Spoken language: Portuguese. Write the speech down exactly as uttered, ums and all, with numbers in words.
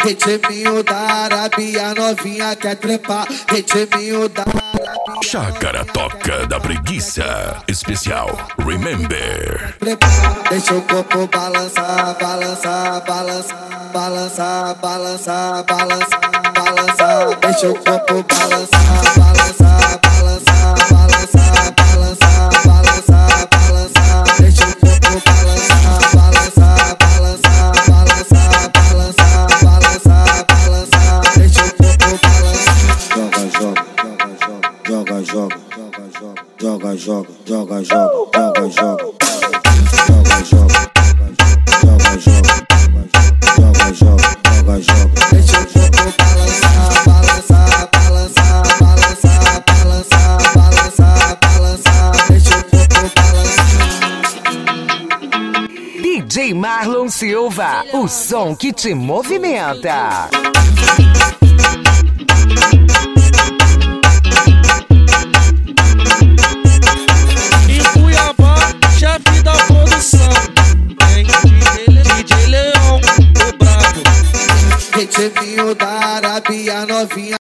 Ritminho da Arábia, novinha quer trepar. Ritminho da Arábia. Chácara Toca da Preguiça. Especial Remember. Deixa o corpo balançar, balançar, balançar, balançar, balançar, balançar, balançar. Deixa o corpo balançar, balançar, balançar, balançar, balançar, balançar, balançar. Deixa o corpo balançar, balançar, balançar, balançar, balançar, balançar, balançar. Deixa o corpo balançar. Joga, joga, joga, joga, joga, joga, joga, joga, joga, joga. Joga, joga, joga, joga, joga, joga, joga. Deixa o corpo balançar, balançar, balançar, balançar, balançar, balançar, balançar. Deixa o corpo balançar. D J Marlon Silva, o som que te movimenta. Ritminho da Arábia, novinha